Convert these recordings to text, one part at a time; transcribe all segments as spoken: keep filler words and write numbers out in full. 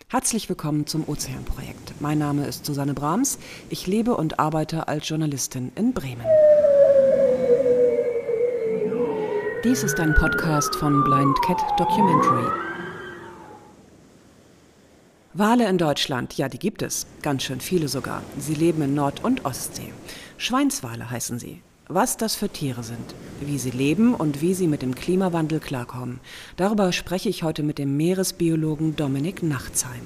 Herzlich willkommen zum Ozeanprojekt. Mein Name ist Susanne Brahms. Ich lebe und arbeite als Journalistin in Bremen. Dies ist ein Podcast von Blind Cat Documentary. Wale in Deutschland, ja, die gibt es. Ganz schön viele sogar. Sie leben in Nord- und Ostsee. Schweinswale heißen sie. Was das für Tiere sind, wie sie leben und wie sie mit dem Klimawandel klarkommen. Darüber spreche ich heute mit dem Meeresbiologen Dominik Nachtsheim.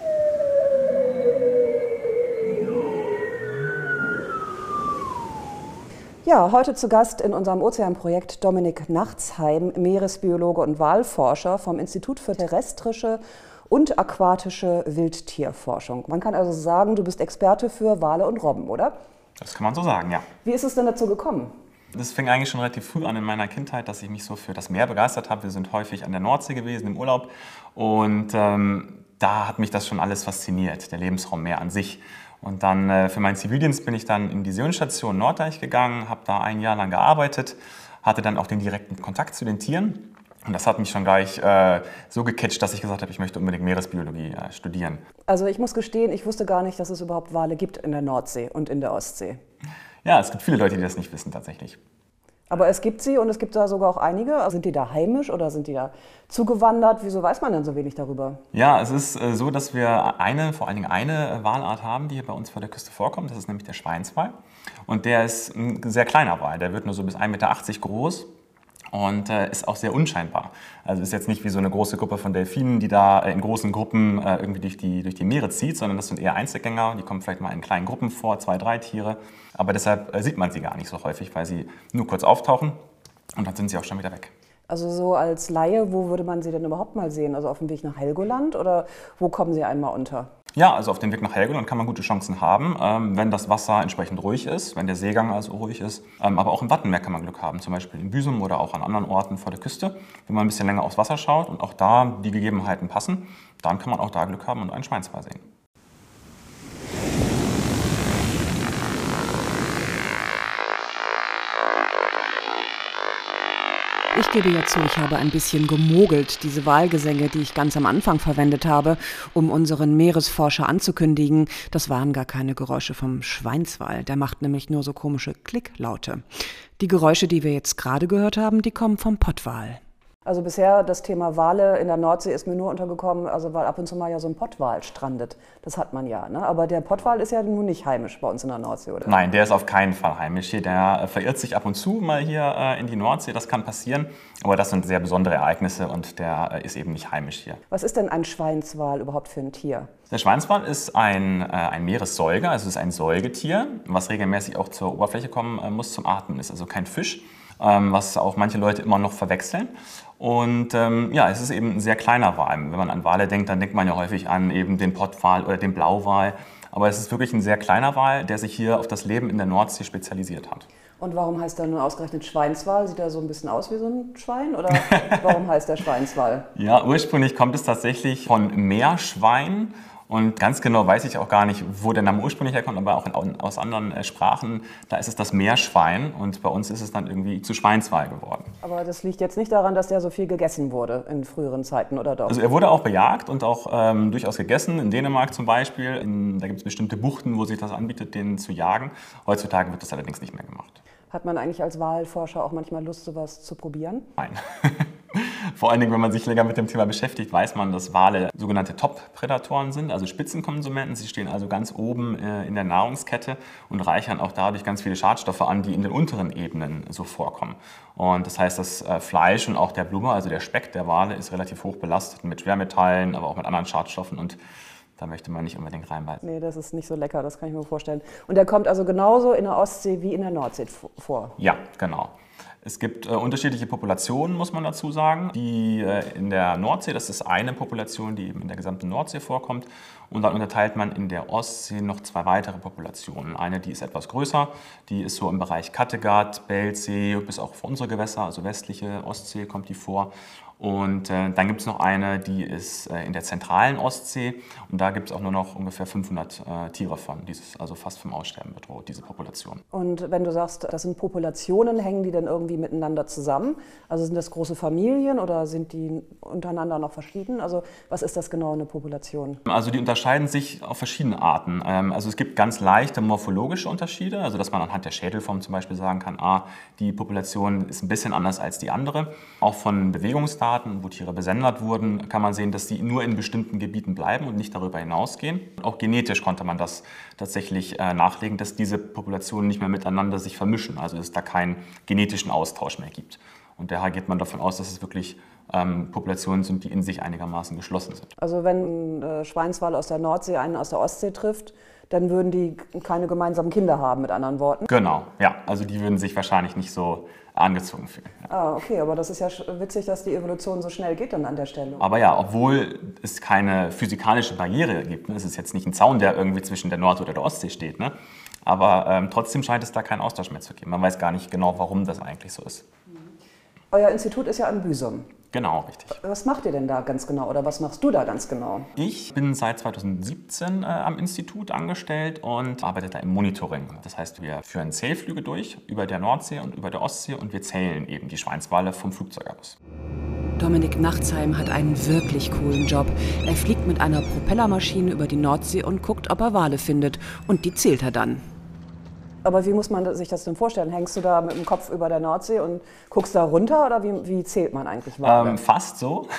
Ja, heute zu Gast in unserem Ozeanprojekt Dominik Nachtsheim, Meeresbiologe und Walforscher vom Institut für terrestrische und aquatische Wildtierforschung. Man kann also sagen, du bist Experte für Wale und Robben, oder? Das kann man so sagen, ja. Wie ist es denn dazu gekommen? Das fing eigentlich schon relativ früh an in meiner Kindheit, dass ich mich so für das Meer begeistert habe. Wir sind häufig an der Nordsee gewesen im Urlaub und ähm, da hat mich das schon alles fasziniert, der Lebensraum Meer an sich. Und dann äh, für meinen Zivildienst bin ich dann in die Seehundstation Norddeich gegangen, habe da ein Jahr lang gearbeitet, hatte dann auch den direkten Kontakt zu den Tieren. Und das hat mich schon gleich äh, so gecatcht, dass ich gesagt habe, ich möchte unbedingt Meeresbiologie äh, studieren. Also ich muss gestehen, ich wusste gar nicht, dass es überhaupt Wale gibt in der Nordsee und in der Ostsee. Ja, es gibt viele Leute, die das nicht wissen tatsächlich. Aber es gibt sie und es gibt da sogar auch einige. Sind die da heimisch oder sind die da zugewandert? Wieso weiß man denn so wenig darüber? Ja, es ist äh, so, dass wir eine, vor allen Dingen eine Walart haben, die hier bei uns vor der Küste vorkommt. Das ist nämlich der Schweinswal. Und der ist ein sehr kleiner Wal. Der wird nur so bis ein Meter achtzig groß. Und äh, ist auch sehr unscheinbar. Also ist jetzt nicht wie so eine große Gruppe von Delfinen, die da äh, in großen Gruppen äh, irgendwie durch die, durch die Meere zieht, sondern das sind eher Einzelgänger. Die kommen vielleicht mal in kleinen Gruppen vor, zwei, drei Tiere. Aber deshalb äh, sieht man sie gar nicht so häufig, weil sie nur kurz auftauchen und dann sind sie auch schon wieder weg. Also so als Laie, wo würde man sie denn überhaupt mal sehen? Also auf dem Weg nach Helgoland oder wo kommen sie einmal unter? Ja, also auf dem Weg nach Helgoland kann man gute Chancen haben, ähm, wenn das Wasser entsprechend ruhig ist, wenn der Seegang also ruhig ist. Ähm, aber auch im Wattenmeer kann man Glück haben, zum Beispiel in Büsum oder auch an anderen Orten vor der Küste. Wenn man ein bisschen länger aufs Wasser schaut und auch da die Gegebenheiten passen, dann kann man auch da Glück haben und einen Schweinswal sehen. Ich gebe ja zu, ich habe ein bisschen gemogelt, diese Walgesänge, die ich ganz am Anfang verwendet habe, um unseren Meeresforscher anzukündigen. Das waren gar keine Geräusche vom Schweinswal, der macht nämlich nur so komische Klicklaute. Die Geräusche, die wir jetzt gerade gehört haben, die kommen vom Pottwal. Also bisher das Thema Wale in der Nordsee ist mir nur untergekommen, also weil ab und zu mal ja so ein Pottwal strandet. Das hat man ja, ne? Aber der Pottwal ist ja nun nicht heimisch bei uns in der Nordsee, oder? Nein, der ist auf keinen Fall heimisch hier. Der äh, verirrt sich ab und zu mal hier äh, in die Nordsee, das kann passieren. Aber das sind sehr besondere Ereignisse und der äh, ist eben nicht heimisch hier. Was ist denn ein Schweinswal überhaupt für ein Tier? Der Schweinswal ist ein, äh, ein Meeressäuger, also ist ein Säugetier, was regelmäßig auch zur Oberfläche kommen äh, muss zum Atmen. Ist also kein Fisch, ähm, was auch manche Leute immer noch verwechseln. Und ähm, ja, es ist eben ein sehr kleiner Wal. Wenn man an Wale denkt, dann denkt man ja häufig an eben den Pottwal oder den Blauwal. Aber es ist wirklich ein sehr kleiner Wal, der sich hier auf das Leben in der Nordsee spezialisiert hat. Und warum heißt er nun ausgerechnet Schweinswal? Sieht er so ein bisschen aus wie so ein Schwein? Oder warum heißt der Schweinswal? Ja, ursprünglich kommt es tatsächlich von Meerschwein. Und ganz genau weiß ich auch gar nicht, wo der Name ursprünglich herkommt, aber auch in, aus anderen äh, Sprachen, da ist es das Meerschwein und bei uns ist es dann irgendwie zu Schweinswal geworden. Aber das liegt jetzt nicht daran, dass der so viel gegessen wurde in früheren Zeiten, oder doch? Also er wurde auch bejagt und auch ähm, durchaus gegessen, in Dänemark zum Beispiel. In, da gibt es bestimmte Buchten, wo sich das anbietet, den zu jagen. Heutzutage wird das allerdings nicht mehr gemacht. Hat man eigentlich als Walforscher auch manchmal Lust, sowas zu probieren? Nein. Vor allen Dingen, wenn man sich länger mit dem Thema beschäftigt, weiß man, dass Wale sogenannte Top-Prädatoren sind, also Spitzenkonsumenten. Sie stehen also ganz oben äh, in der Nahrungskette und reichern auch dadurch ganz viele Schadstoffe an, die in den unteren Ebenen so vorkommen. Und das heißt, das äh, Fleisch und auch der Blume, also der Speck der Wale, ist relativ hoch belastet mit Schwermetallen, aber auch mit anderen Schadstoffen und da möchte man nicht unbedingt reinbeißen. Nee, das ist nicht so lecker, das kann ich mir vorstellen. Und der kommt also genauso in der Ostsee wie in der Nordsee vor? Ja, genau. Es gibt äh, unterschiedliche Populationen, muss man dazu sagen. Die äh, in der Nordsee, das ist eine Population, die eben in der gesamten Nordsee vorkommt. Und dann unterteilt man in der Ostsee noch zwei weitere Populationen. Eine, die ist etwas größer, die ist so im Bereich Kattegat, Belzee, bis auch vor unsere Gewässer, also westliche Ostsee kommt die vor. Und äh, dann gibt es noch eine, die ist äh, in der zentralen Ostsee und da gibt es auch nur noch ungefähr fünfhundert äh, Tiere von. Die ist also fast vom Aussterben bedroht, diese Population. Und wenn du sagst, das sind Populationen, hängen die denn irgendwie miteinander zusammen? Also sind das große Familien oder sind die untereinander noch verschieden? Also was ist das genau, eine Population? Also die unterscheiden sich auf verschiedene Arten. Ähm, also es gibt ganz leichte morphologische Unterschiede, also dass man anhand der Schädelform zum Beispiel sagen kann, ah, die Population ist ein bisschen anders als die andere. Auch von Bewegungsdaten, wo Tiere besendet wurden, kann man sehen, dass die nur in bestimmten Gebieten bleiben und nicht darüber hinausgehen. Auch genetisch konnte man das tatsächlich äh, nachlegen, dass diese Populationen nicht mehr miteinander sich vermischen, also dass es da keinen genetischen Austausch mehr gibt. Und daher geht man davon aus, dass es wirklich ähm, Populationen sind, die in sich einigermaßen geschlossen sind. Also wenn ein äh, Schweinswal aus der Nordsee einen aus der Ostsee trifft, dann würden die keine gemeinsamen Kinder haben, mit anderen Worten? Genau, ja. Also die würden sich wahrscheinlich nicht so angezogen fühlen. Ja. Ah, okay, aber das ist ja witzig, dass die Evolution so schnell geht dann an der Stelle. Aber ja, obwohl es keine physikalische Barriere gibt, ne, es ist jetzt nicht ein Zaun, der irgendwie zwischen der Nord- oder der Ostsee steht, ne, aber ähm, trotzdem scheint es da keinen Austausch mehr zu geben. Man weiß gar nicht genau, warum das eigentlich so ist. Euer Institut ist ja in Büsum. Genau, richtig. Was macht ihr denn da ganz genau oder was machst du da ganz genau? Ich bin seit zweitausendsiebzehn äh, am Institut angestellt und arbeite da im Monitoring. Das heißt, wir führen Zählflüge durch über der Nordsee und über der Ostsee und wir zählen eben die Schweinswale vom Flugzeug aus. Dominik Nachtsheim hat einen wirklich coolen Job. Er fliegt mit einer Propellermaschine über die Nordsee und guckt, ob er Wale findet. Und die zählt er dann. Aber wie muss man sich das denn vorstellen? Hängst du da mit dem Kopf über der Nordsee und guckst da runter oder wie, wie zählt man eigentlich Wale? Ähm, fast so.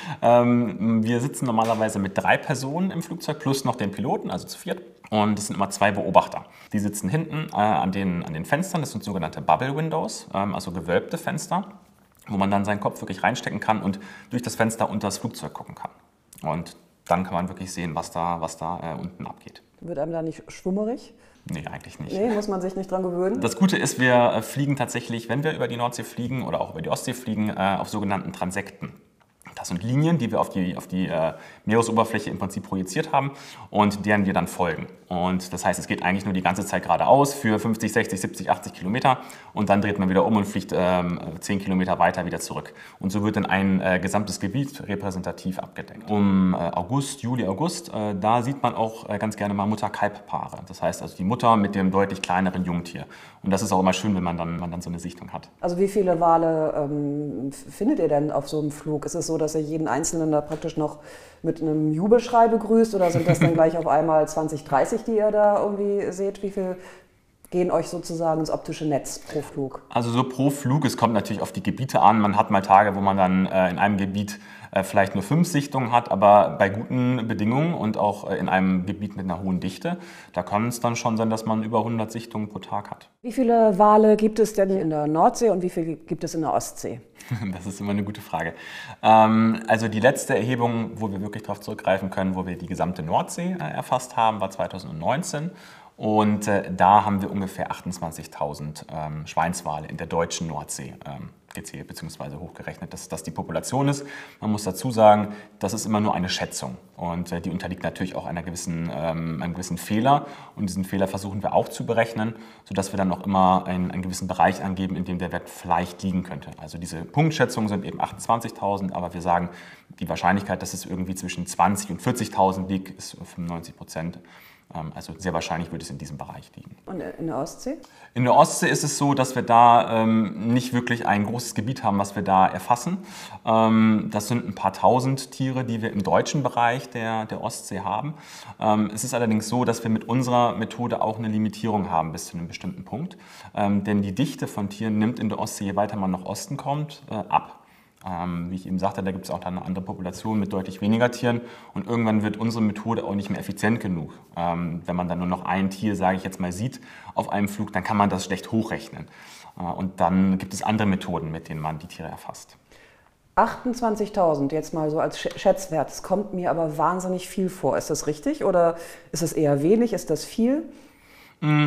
ähm, wir sitzen normalerweise mit drei Personen im Flugzeug plus noch den Piloten, also zu viert. Und es sind immer zwei Beobachter. Die sitzen hinten äh, an, den, an den Fenstern, das sind sogenannte Bubble Windows, ähm, also gewölbte Fenster, wo man dann seinen Kopf wirklich reinstecken kann und durch das Fenster unter das Flugzeug gucken kann. Und dann kann man wirklich sehen, was da, was da äh, unten abgeht. Wird einem da nicht schwummerig? Nee, eigentlich nicht. Nee, muss man sich nicht dran gewöhnen? Das Gute ist, wir fliegen tatsächlich, wenn wir über die Nordsee fliegen oder auch über die Ostsee fliegen, auf sogenannten Transekten. Das sind Linien, die wir auf die, auf die äh, Meeresoberfläche im Prinzip projiziert haben und deren wir dann folgen. Und das heißt, es geht eigentlich nur die ganze Zeit geradeaus für fünfzig, sechzig, siebzig, achtzig Kilometer und dann dreht man wieder um und fliegt ähm, zehn Kilometer weiter wieder zurück. Und so wird dann ein äh, gesamtes Gebiet repräsentativ abgedeckt. Um äh, August, Juli, August, äh, da sieht man auch äh, ganz gerne mal Mutter-Kalb-Paare. Das heißt also die Mutter mit dem deutlich kleineren Jungtier. Und das ist auch immer schön, wenn man dann, man dann so eine Sichtung hat. Also wie viele Wale ähm, findet ihr denn auf so einem Flug? Ist es so, dass ihr jeden Einzelnen da praktisch noch mit einem Jubelschrei begrüßt oder sind das dann gleich auf einmal zwanzig, dreißig, die ihr da irgendwie seht? Wie viel gehen euch sozusagen ins optische Netz pro Flug? Also so pro Flug, es kommt natürlich auf die Gebiete an. Man hat mal Tage, wo man dann äh, in einem Gebiet äh, vielleicht nur fünf Sichtungen hat, aber bei guten Bedingungen und auch äh, in einem Gebiet mit einer hohen Dichte, da kann es dann schon sein, dass man über hundert Sichtungen pro Tag hat. Wie viele Wale gibt es denn in der Nordsee und wie viele gibt es in der Ostsee? Das ist immer eine gute Frage. Ähm, also die letzte Erhebung, wo wir wirklich darauf zurückgreifen können, wo wir die gesamte Nordsee äh, erfasst haben, war zweitausendneunzehn. Und äh, da haben wir ungefähr achtundzwanzigtausend ähm, Schweinswale in der deutschen Nordsee ähm, gezählt bzw. hochgerechnet, dass das die Population ist. Man muss dazu sagen, das ist immer nur eine Schätzung und äh, die unterliegt natürlich auch einer gewissen, ähm, einem gewissen Fehler und diesen Fehler versuchen wir auch zu berechnen, sodass wir dann auch immer einen, einen gewissen Bereich angeben, in dem der Wert vielleicht liegen könnte. Also diese Punktschätzungen sind eben achtundzwanzigtausend, aber wir sagen, die Wahrscheinlichkeit, dass es irgendwie zwischen zwanzig und vierzigtausend liegt, ist fünfundneunzig Prozent. Also sehr wahrscheinlich wird es in diesem Bereich liegen. Und in der Ostsee? In der Ostsee ist es so, dass wir da ähm, nicht wirklich ein großes Gebiet haben, was wir da erfassen. Ähm, das sind ein paar tausend Tiere, die wir im deutschen Bereich der, der Ostsee haben. Ähm, es ist allerdings so, dass wir mit unserer Methode auch eine Limitierung haben bis zu einem bestimmten Punkt. Ähm, denn die Dichte von Tieren nimmt in der Ostsee, je weiter man nach Osten kommt, äh, ab. Ähm, wie ich eben sagte, da gibt es auch dann eine andere Population mit deutlich weniger Tieren und irgendwann wird unsere Methode auch nicht mehr effizient genug. Ähm, wenn man dann nur noch ein Tier, sage ich jetzt mal, sieht auf einem Flug, dann kann man das schlecht hochrechnen. Äh, und dann gibt es andere Methoden, mit denen man die Tiere erfasst. achtundzwanzigtausend jetzt mal so als Schätzwert, das kommt mir aber wahnsinnig viel vor. Ist das richtig oder ist es eher wenig, ist das viel? Mm.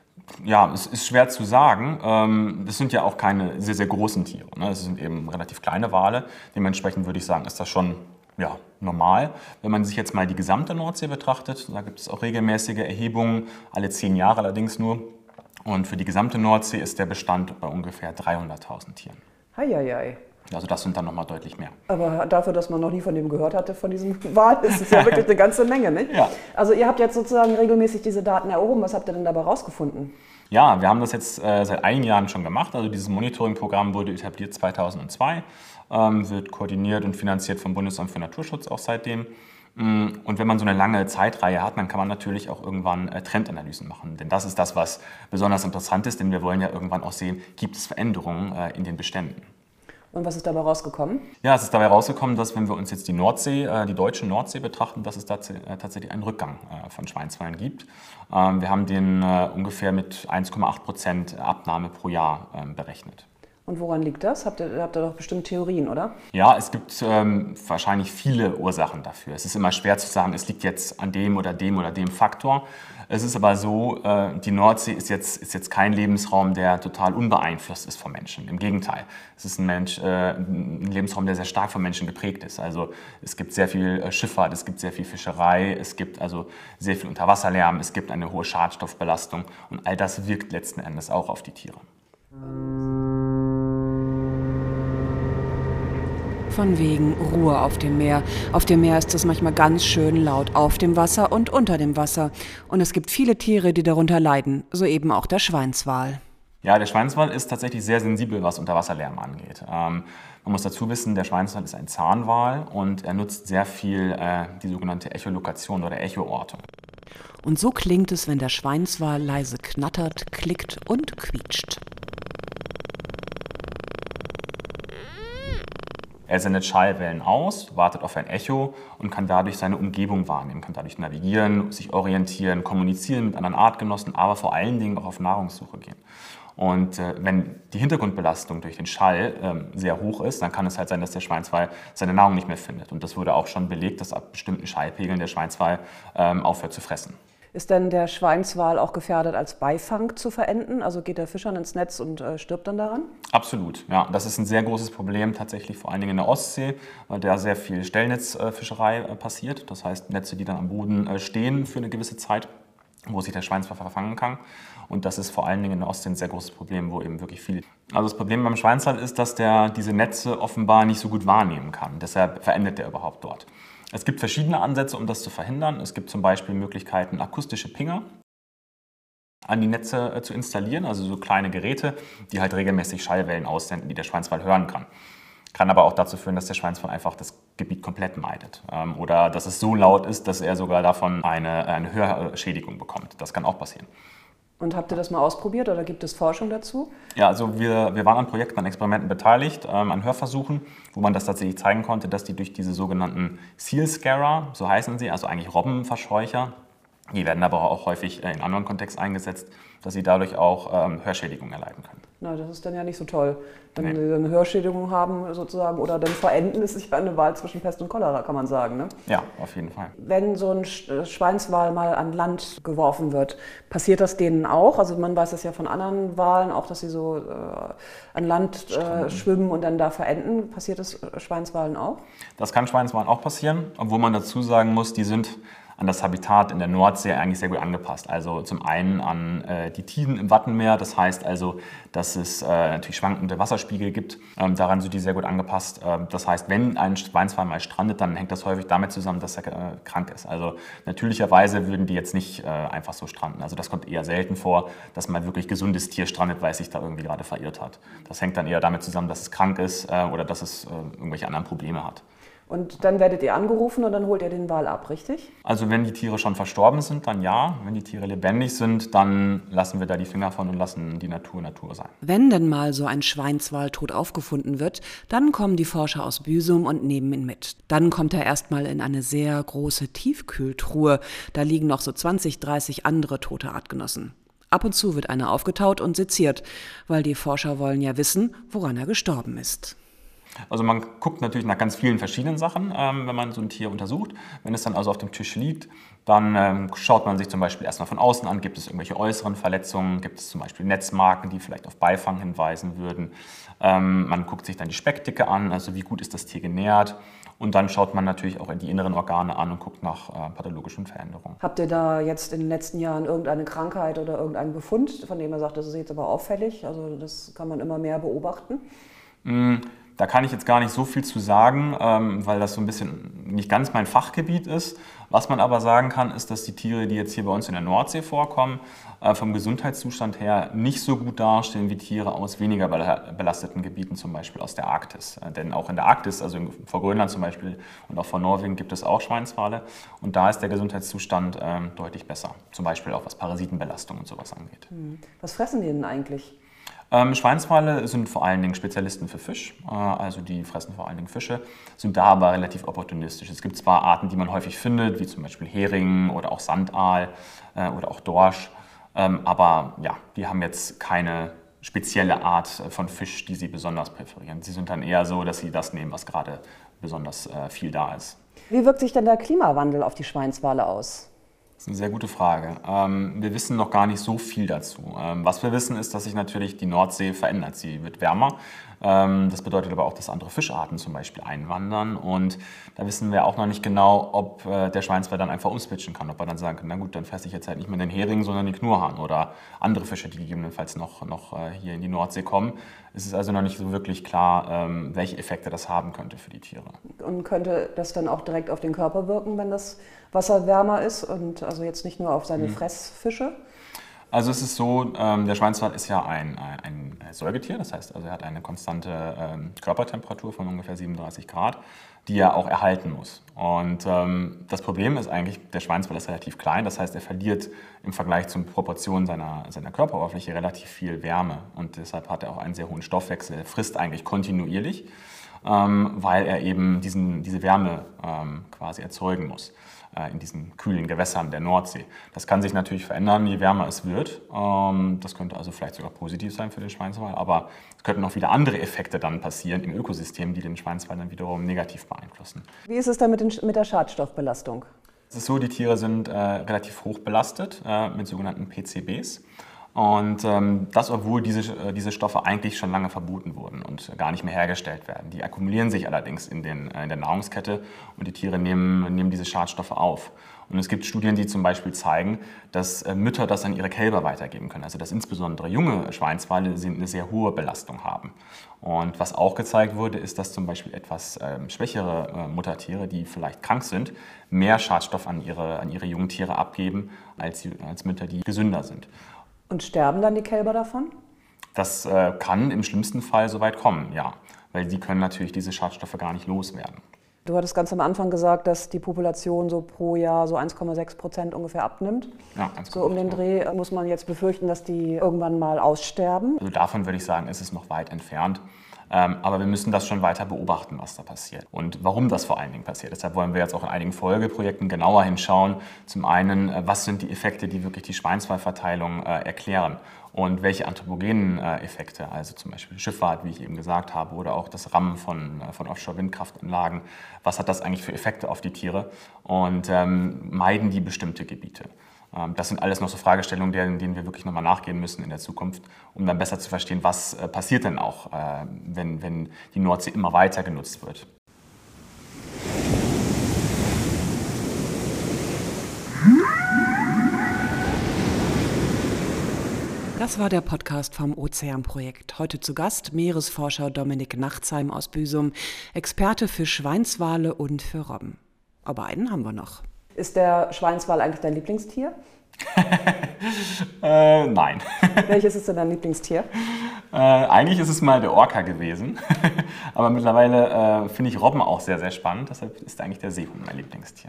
Ja, es ist schwer zu sagen. Das sind ja auch keine sehr, sehr großen Tiere. Es sind eben relativ kleine Wale. Dementsprechend würde ich sagen, ist das schon ja, normal. Wenn man sich jetzt mal die gesamte Nordsee betrachtet, da gibt es auch regelmäßige Erhebungen, alle zehn Jahre allerdings nur. Und für die gesamte Nordsee ist der Bestand bei ungefähr dreihunderttausend Tieren. Heieiei. Also das sind dann nochmal deutlich mehr. Aber dafür, dass man noch nie von dem gehört hatte, von diesem Wal, ist es ja wirklich eine ganze Menge, nicht? Ja. Also ihr habt jetzt sozusagen regelmäßig diese Daten erhoben. Was habt ihr denn dabei rausgefunden? Ja, wir haben das jetzt äh, seit einigen Jahren schon gemacht. Also dieses Monitoring-Programm wurde etabliert zweitausendzwei, ähm, wird koordiniert und finanziert vom Bundesamt für Naturschutz auch seitdem. Und wenn man so eine lange Zeitreihe hat, dann kann man natürlich auch irgendwann äh, Trendanalysen machen. Denn das ist das, was besonders interessant ist, denn wir wollen ja irgendwann auch sehen, gibt es Veränderungen äh, in den Beständen. Und was ist dabei rausgekommen? Ja, es ist dabei rausgekommen, dass wenn wir uns jetzt die Nordsee, äh, die deutsche Nordsee betrachten, dass es tats äh, tatsächlich einen Rückgang äh, von Schweinswalen gibt. Ähm, wir haben den äh, ungefähr mit eins Komma acht Prozent Abnahme pro Jahr ähm, berechnet. Und woran liegt das? Habt ihr, habt ihr doch bestimmt Theorien, oder? Ja, es gibt ähm, wahrscheinlich viele Ursachen dafür. Es ist immer schwer zu sagen, es liegt jetzt an dem oder dem oder dem Faktor. Es ist aber so, äh, die Nordsee ist jetzt, ist jetzt kein Lebensraum, der total unbeeinflusst ist vom Menschen. Im Gegenteil, es ist ein, Mensch, äh, ein Lebensraum, der sehr stark vom Menschen geprägt ist. Also es gibt sehr viel äh, Schifffahrt, es gibt sehr viel Fischerei, es gibt also sehr viel Unterwasserlärm, es gibt eine hohe Schadstoffbelastung und all das wirkt letzten Endes auch auf die Tiere. Von wegen Ruhe auf dem Meer. Auf dem Meer ist es manchmal ganz schön laut auf dem Wasser und unter dem Wasser. Und es gibt viele Tiere, die darunter leiden, so eben auch der Schweinswal. Ja, der Schweinswal ist tatsächlich sehr sensibel, was Unterwasserlärm angeht. Ähm, man muss dazu wissen, der Schweinswal ist ein Zahnwal und er nutzt sehr viel äh, die sogenannte Echolokation oder Echoortung. Und so klingt es, wenn der Schweinswal leise knattert, klickt und quietscht. Er sendet Schallwellen aus, wartet auf ein Echo und kann dadurch seine Umgebung wahrnehmen, kann dadurch navigieren, sich orientieren, kommunizieren mit anderen Artgenossen, aber vor allen Dingen auch auf Nahrungssuche gehen. Und äh, wenn die Hintergrundbelastung durch den Schall ähm, sehr hoch ist, dann kann es halt sein, dass der Schweinswal seine Nahrung nicht mehr findet. Und das wurde auch schon belegt, dass ab bestimmten Schallpegeln der Schweinswal ähm, aufhört zu fressen. Ist denn der Schweinswal auch gefährdet, als Beifang zu verenden? Also geht der Fischern ins Netz und äh, stirbt dann daran? Absolut, ja. Das ist ein sehr großes Problem tatsächlich, vor allen Dingen in der Ostsee, weil da sehr viel Stellnetzfischerei äh, passiert. Das heißt Netze, die dann am Boden äh, stehen für eine gewisse Zeit, wo sich der Schweinswal verfangen kann. Und das ist vor allen Dingen in der Ostsee ein sehr großes Problem, wo eben wirklich viel... Also das Problem beim Schweinswal ist, dass der diese Netze offenbar nicht so gut wahrnehmen kann. Deshalb verendet er überhaupt dort. Es gibt verschiedene Ansätze, um das zu verhindern. Es gibt zum Beispiel Möglichkeiten, akustische Pinger an die Netze zu installieren, also so kleine Geräte, die halt regelmäßig Schallwellen aussenden, die der Schweinswal hören kann. Kann aber auch dazu führen, dass der Schweinswal einfach das Gebiet komplett meidet. Oder dass es so laut ist, dass er sogar davon eine, eine Hörschädigung bekommt. Das kann auch passieren. Und habt ihr das mal ausprobiert oder gibt es Forschung dazu? Ja, also wir, wir waren an Projekten, an Experimenten beteiligt, ähm, an Hörversuchen, wo man das tatsächlich zeigen konnte, dass die durch diese sogenannten Seal Scarer, so heißen sie, also eigentlich Robbenverscheucher, die werden aber auch häufig in anderen Kontexten eingesetzt, dass sie dadurch auch ähm, Hörschädigungen erleiden können. Na, das ist dann ja nicht so toll, wenn Nee. sie eine Hörschädigung haben sozusagen oder dann verenden es sich bei einer Wahl zwischen Pest und Cholera, kann man sagen. Ne? Ja, auf jeden Fall. Wenn so ein Sch- Schweinswal mal an Land geworfen wird, passiert das denen auch? Also man weiß das ja von anderen Walen auch, dass sie so äh, an Land äh, schwimmen und dann da verenden. Passiert das Schweinswalen auch? Das kann Schweinswalen auch passieren, obwohl man dazu sagen muss, die sind an das Habitat in der Nordsee eigentlich sehr gut angepasst. Also zum einen an äh, die Tiden im Wattenmeer, das heißt also, dass es äh, natürlich schwankende Wasserspiegel gibt. Ähm, daran sind die sehr gut angepasst. Ähm, das heißt, wenn ein Schweinswal mal strandet, dann hängt das häufig damit zusammen, dass er äh, krank ist. Also natürlicherweise würden die jetzt nicht äh, einfach so stranden. Also das kommt eher selten vor, dass mal wirklich gesundes Tier strandet, weil es sich da irgendwie gerade verirrt hat. Das hängt dann eher damit zusammen, dass es krank ist äh, oder dass es äh, irgendwelche anderen Probleme hat. Und dann werdet ihr angerufen und dann holt ihr den Wal ab, richtig? Also wenn die Tiere schon verstorben sind, dann ja. Wenn die Tiere lebendig sind, dann lassen wir da die Finger von und lassen die Natur Natur sein. Wenn denn mal so ein Schweinswal tot aufgefunden wird, dann kommen die Forscher aus Büsum und nehmen ihn mit. Dann kommt er erstmal in eine sehr große Tiefkühltruhe. Da liegen noch so zwanzig, dreißig andere tote Artgenossen. Ab und zu wird einer aufgetaut und seziert, weil die Forscher wollen ja wissen, woran er gestorben ist. Also man guckt natürlich nach ganz vielen verschiedenen Sachen, ähm, wenn man so ein Tier untersucht. Wenn es dann also auf dem Tisch liegt, dann ähm, schaut man sich zum Beispiel erstmal von außen an, gibt es irgendwelche äußeren Verletzungen, gibt es zum Beispiel Netzmarken, die vielleicht auf Beifang hinweisen würden. Ähm, man guckt sich dann die Speckdicke an, also wie gut ist das Tier genährt. Und dann schaut man natürlich auch in die inneren Organe an und guckt nach äh, pathologischen Veränderungen. Habt ihr da jetzt in den letzten Jahren irgendeine Krankheit oder irgendeinen Befund, von dem ihr sagt, das ist jetzt aber auffällig? Also das kann man immer mehr beobachten? Da kann ich jetzt gar nicht so viel zu sagen, ähm, weil das so ein bisschen nicht ganz mein Fachgebiet ist. Was man aber sagen kann, ist, dass die Tiere, die jetzt hier bei uns in der Nordsee vorkommen, äh, vom Gesundheitszustand her nicht so gut dastehen wie Tiere aus weniger belasteten Gebieten, zum Beispiel aus der Arktis. Äh, denn auch in der Arktis, also in, vor Grönland zum Beispiel und auch vor Norwegen, gibt es auch Schweinswale. Und da ist der Gesundheitszustand äh, deutlich besser. Zum Beispiel auch was Parasitenbelastung und sowas angeht. Was fressen die denn eigentlich? Ähm, Schweinswale sind vor allen Dingen Spezialisten für Fisch, äh, also die fressen vor allen Dingen Fische, sind da aber relativ opportunistisch. Es gibt zwar Arten, die man häufig findet, wie zum Beispiel Hering oder auch Sandaal äh, oder auch Dorsch, ähm, aber ja, die haben jetzt keine spezielle Art von Fisch, die sie besonders präferieren. Sie sind dann eher so, dass sie das nehmen, was gerade besonders äh, viel da ist. Wie wirkt sich denn der Klimawandel auf die Schweinswale aus? Das ist eine sehr gute Frage. Ähm, wir wissen noch gar nicht so viel dazu. Ähm, was wir wissen, ist, dass sich natürlich die Nordsee verändert. Sie wird wärmer. Ähm, das bedeutet aber auch, dass andere Fischarten zum Beispiel einwandern. Und da wissen wir auch noch nicht genau, ob äh, der Schweinswal dann einfach umswitchen kann. Ob er dann sagen kann, na gut, dann fresse ich jetzt halt nicht mehr den Hering, sondern den Knurrhahn oder andere Fische, die gegebenenfalls noch, noch äh, hier in die Nordsee kommen. Es ist also noch nicht so wirklich klar, ähm, welche Effekte das haben könnte für die Tiere. Und könnte das dann auch direkt auf den Körper wirken, wenn das Wasser wärmer ist und also jetzt nicht nur auf seine mhm. Fressfische? Also es ist so, ähm, der Schweinswal ist ja ein, ein, ein Säugetier, das heißt, also er hat eine konstante ähm, Körpertemperatur von ungefähr siebenunddreißig Grad, die er auch erhalten muss. Und ähm, das Problem ist eigentlich, der Schweinswal ist relativ klein, das heißt, er verliert im Vergleich zur Proportion seiner, seiner Körperoberfläche relativ viel Wärme und deshalb hat er auch einen sehr hohen Stoffwechsel, er frisst eigentlich kontinuierlich, ähm, weil er eben diesen, diese Wärme ähm, quasi erzeugen muss in diesen kühlen Gewässern der Nordsee. Das kann sich natürlich verändern, je wärmer es wird. Das könnte also vielleicht sogar positiv sein für den Schweinswal, aber es könnten auch wieder andere Effekte dann passieren im Ökosystem, die den Schweinswal dann wiederum negativ beeinflussen. Wie ist es dann mit, den, mit der Schadstoffbelastung? Es ist so, die Tiere sind äh, relativ hoch belastet äh, mit sogenannten P C Bs. Und ähm, das, obwohl diese, äh, diese Stoffe eigentlich schon lange verboten wurden und gar nicht mehr hergestellt werden. Die akkumulieren sich allerdings in, den, äh, in der Nahrungskette und die Tiere nehmen, nehmen diese Schadstoffe auf. Und es gibt Studien, die zum Beispiel zeigen, dass äh, Mütter das an ihre Kälber weitergeben können. Also dass insbesondere junge Schweinswale eine sehr hohe Belastung haben. Und was auch gezeigt wurde, ist, dass zum Beispiel etwas äh, schwächere äh, Muttertiere, die vielleicht krank sind, mehr Schadstoff an ihre, an ihre jungen Tiere abgeben, als, als Mütter, die gesünder sind. Und sterben dann die Kälber davon? Das äh, kann im schlimmsten Fall so weit kommen, ja. Weil die können natürlich diese Schadstoffe gar nicht loswerden. Du hattest ganz am Anfang gesagt, dass die Population so pro Jahr so eins Komma sechs Prozent ungefähr abnimmt. Ja, so um den Dreh muss man jetzt befürchten, dass die irgendwann mal aussterben. Also davon würde ich sagen, ist es noch weit entfernt. Ähm, aber wir müssen das schon weiter beobachten, was da passiert und warum das vor allen Dingen passiert. Deshalb wollen wir jetzt auch in einigen Folgeprojekten genauer hinschauen. Zum einen, äh, was sind die Effekte, die wirklich die Schweinswalverteilung äh, erklären und welche anthropogenen äh, Effekte, also zum Beispiel Schifffahrt, wie ich eben gesagt habe, oder auch das Rammen von, äh, von Offshore-Windkraftanlagen. Was hat das eigentlich für Effekte auf die Tiere und ähm, meiden die bestimmte Gebiete? Das sind alles noch so Fragestellungen, denen wir wirklich nochmal nachgehen müssen in der Zukunft, um dann besser zu verstehen, was passiert denn auch, wenn, wenn die Nordsee immer weiter genutzt wird. Das war der Podcast vom Ozeanprojekt. Heute zu Gast Meeresforscher Dominik Nachtsheim aus Büsum, Experte für Schweinswale und für Robben. Aber einen haben wir noch. Ist der Schweinswal eigentlich dein Lieblingstier? äh, nein. Welches ist denn dein Lieblingstier? Äh, eigentlich ist es mal der Orca gewesen, aber mittlerweile äh, finde ich Robben auch sehr, sehr spannend. Deshalb ist eigentlich der Seehund mein Lieblingstier.